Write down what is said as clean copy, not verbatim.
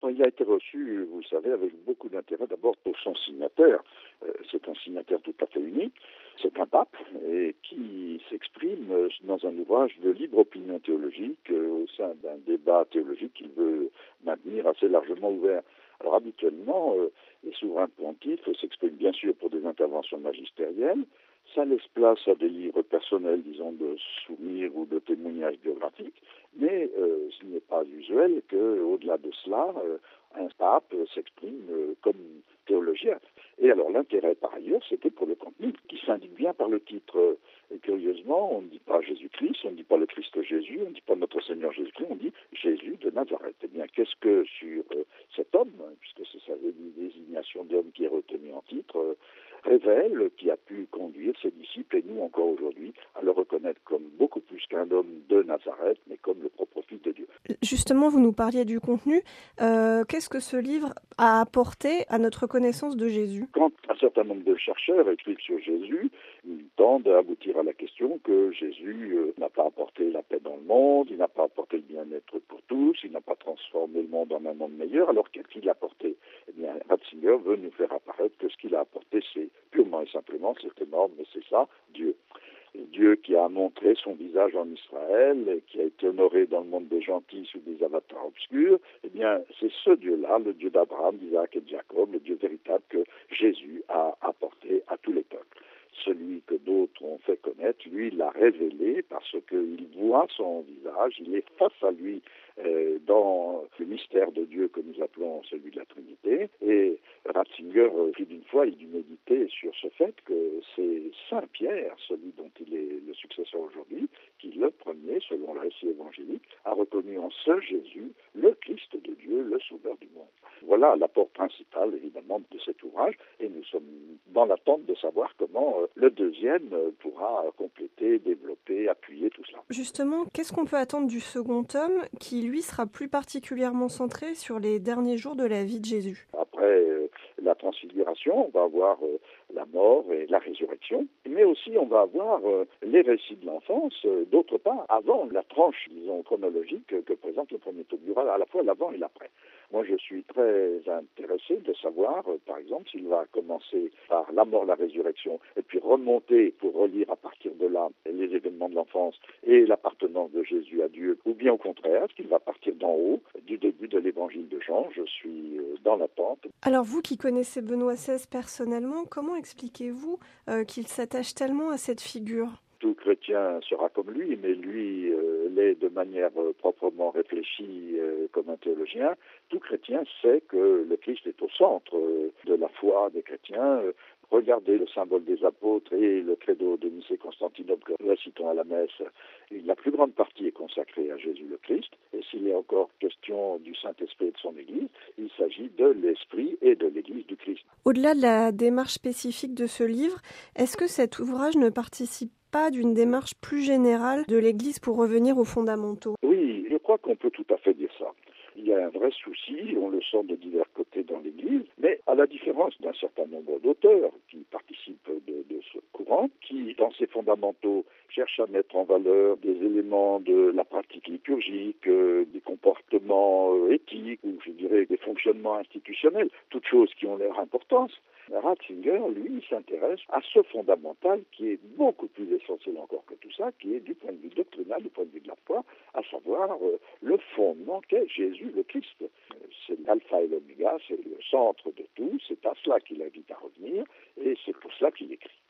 Il a été reçu, vous le savez, avec beaucoup d'intérêt, d'abord pour son signataire. C'est un signataire tout à fait unique. C'est un pape et qui s'exprime dans un ouvrage de libre opinion théologique au sein d'un débat théologique qu'il veut maintenir assez largement ouvert. Alors habituellement, les souverains pontifes s'expriment bien sûr pour des interventions magistérielles. Ça laisse place à des livres personnels, disons, de souvenirs ou de témoignages biographiques, mais ce n'est pas usuel qu'au-delà de cela, un pape s'exprime comme théologien. Et alors l'intérêt par ailleurs, c'était pour le contenu, qui s'indique bien par le titre. Et curieusement, on ne dit pas Jésus-Christ, on ne dit pas le Christ Jésus, on ne dit pas notre Seigneur Jésus-Christ, on dit Jésus de Nazareth. Eh bien, qu'est-ce que sur cet homme, puisque c'est sa désignation d'homme qui est retenue en titre, révèle qui a pu conduire ses disciples, et nous encore aujourd'hui, à le reconnaître comme beaucoup plus qu'un homme de Nazareth, mais comme le propre Fils de Dieu. Justement, vous nous parliez du contenu. Qu'est-ce que ce livre a apporté à notre connaissance de Jésus ? Quand un certain nombre de chercheurs écrivent sur Jésus, ils tendent à aboutir à la question que Jésus n'a pas apporté la paix dans le monde, il n'a pas apporté le bien-être pour tous, il n'a pas transformé le monde en un monde meilleur, alors qu'est-ce apporté ? Eh bien, Ratzinger veut nous faire apparaître que ce qu'il a apporté, c'est purement et simplement, c'est énorme, mais c'est ça, Dieu. Dieu qui a montré son visage en Israël, et qui a été honoré dans le monde des gentils sous des avatars obscurs, eh bien, c'est ce Dieu-là, le Dieu d'Abraham, d'Isaac et de Jacob, le Dieu véritable que Jésus a apporté à tous les peuples. Celui que d'autres ont fait connaître, lui, l'a révélé parce qu'il voit son visage, il est face à lui dans le mystère de Dieu que nous appelons celui de la Trinité. Et Ratzinger, plus d'une fois, il dut méditer sur ce fait que c'est Saint Pierre, celui dont il est le successeur aujourd'hui, qui, le premier, selon le récit évangélique, a reconnu en ce Jésus le Christ de Dieu, le Sauveur du monde. Voilà l'apport principal, évidemment, de cet ouvrage, et nous sommes dans l'attente de savoir comment le deuxième pourra compléter, développer, appuyer tout cela. Justement, qu'est-ce qu'on peut attendre du second tome qui, lui, sera plus particulièrement centré sur les derniers jours de la vie de Jésus ? Après la transfiguration, on va avoir la mort et la résurrection, mais aussi on va avoir les récits de l'enfance, d'autre part, avant la tranche, disons, chronologique que présente le premier tome. Il y aura à la fois l'avant et l'après. Moi, je suis très intéressé de savoir, par exemple, s'il va commencer par la mort, la résurrection, et puis remonter pour relire à partir de là les événements de l'enfance et l'appartenance de Jésus à Dieu, ou bien au contraire, qu'il va partir d'en haut, du début de l'évangile de Jean. Je suis dans l'attente. Alors vous qui connaissez Benoît XVI personnellement, comment expliquez-vous qu'il s'attache tellement à cette figure ? Tout chrétien sera comme lui, mais lui l'est de manière proprement réfléchie comme un théologien. Tout chrétien sait que le Christ est au centre de la foi des chrétiens. Regardez le symbole des apôtres et le credo de Nicée-Constantinople que nous récitons à la messe. La plus grande partie est consacrée à Jésus le Christ. Et s'il est encore question du Saint-Esprit et de son Église, il s'agit de l'Esprit et de l'Église du Christ. Au-delà de la démarche spécifique de ce livre, est-ce que cet ouvrage ne participe pas d'une démarche plus générale de l'Église pour revenir aux fondamentaux ? Oui, je crois qu'on peut tout à fait dire ça. Il y a un vrai souci, on le sent de divers côtés dans l'Église, mais à la différence d'un certain nombre d'auteurs qui participent de ce courant, qui, dans ses fondamentaux, cherchent à mettre en valeur des éléments de la pratique liturgique, des comportements éthiques, ou je dirais des fonctionnements institutionnels, toutes choses qui ont leur importance. Ratzinger, lui, s'intéresse à ce fondamental qui est beaucoup plus essentiel encore que tout ça, qui est du point de vue doctrinal, du point de vue de la foi, à savoir le fondement qu'est Jésus le Christ. C'est l'alpha et l'oméga, c'est le centre de tout, c'est à cela qu'il invite à revenir, et c'est pour cela qu'il écrit.